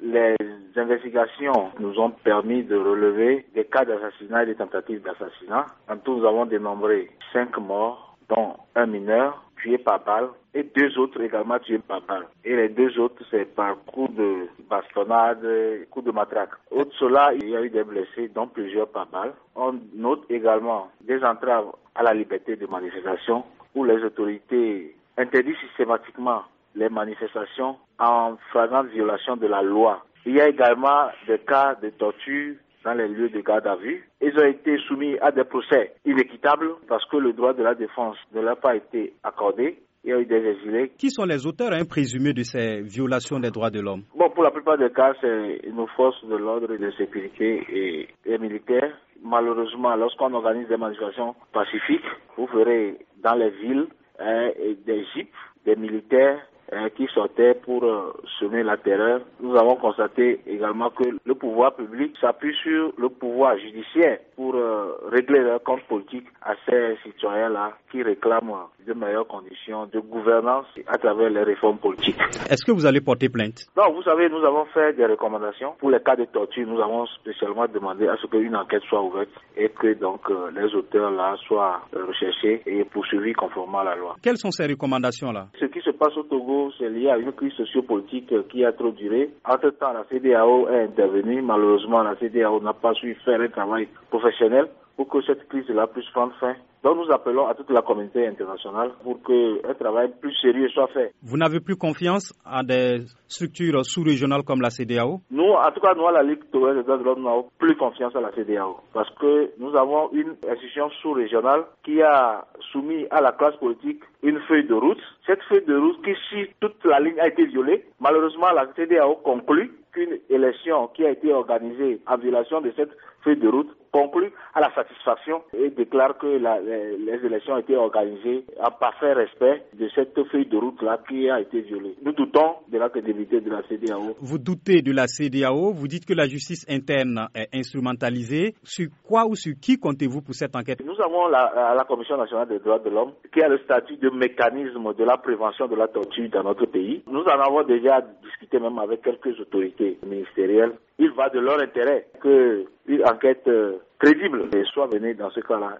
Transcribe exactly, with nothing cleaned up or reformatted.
les investigations nous ont permis de relever des cas d'assassinat et des tentatives d'assassinat. En tout, nous avons dénombré cinq morts, dont un mineur tué par balle et deux autres également tués par balle. Et les deux autres, c'est par coup de bastonnade, coup de matraque. Outre cela, il y a eu des blessés, dont plusieurs par balle. On note également des entraves à la liberté de manifestation où les autorités interdisent systématiquement les manifestations en flagrante violation de la loi. Il y a également des cas de torture dans les lieux de garde à vue. Ils ont été soumis à des procès inéquitables parce que le droit de la défense ne leur a pas été accordé. Il y a eu des exilés. Qui sont les auteurs hein, présumés de ces violations des droits de l'homme? Bon, pour la plupart des cas, c'est nos forces de l'ordre et de sécurité et les militaires. Malheureusement, lorsqu'on organise des manifestations pacifiques, vous verrez dans les villes hein, des jeeps, des militaires qui sortaient pour euh, semer la terreur. Nous avons constaté également que le pouvoir public s'appuie sur le pouvoir judiciaire pour euh, régler leurs comptes politiques à ces citoyens-là qui réclament de meilleures conditions de gouvernance à travers les réformes politiques. Est-ce que vous allez porter plainte? Non, vous savez, nous avons fait des recommandations. Pour les cas de torture, nous avons spécialement demandé à ce qu'une enquête soit ouverte et que donc euh, les auteurs-là soient euh, recherchés et poursuivis conformément à la loi. Quelles sont ces recommandations-là? Ce qui se passe au Togo, c'est lié à une crise sociopolitique qui a trop duré. Entre-temps, la C D A O est intervenue. Malheureusement, la C D A O n'a pas su faire un travail professionnel pour que cette crise-là puisse prendre fin. Donc nous appelons à toute la communauté internationale pour qu'un travail plus sérieux soit fait. Vous n'avez plus confiance en des structures sous-régionales comme la C D A O? Nous, en tout cas, nous, à la Ligue togolaise des droits de l'homme, nous n'avons plus confiance à la C D A O parce que nous avons une institution sous-régionale qui a soumis à la classe politique une feuille de route. Cette feuille de route qui, si toute la ligne a été violée, malheureusement, la C D A O conclut qu'une élection qui a été organisée en violation de cette feuille de route conclut à la satisfaction et déclare que la, les, les élections ont été organisées en parfait respect de cette feuille de route-là qui a été violée. Nous doutons de la crédibilité de la C D A O. Vous doutez de la C D A O, vous dites que la justice interne est instrumentalisée. Sur quoi ou sur qui comptez-vous pour cette enquête? Nous avons la, la Commission nationale des droits de l'homme qui a le statut de mécanisme de la prévention de la torture dans notre pays. Nous en avons déjà discuté même avec quelques autorités ministérielles. Il va de leur intérêt qu'une enquête euh, crédible soit menée dans ce cas-là.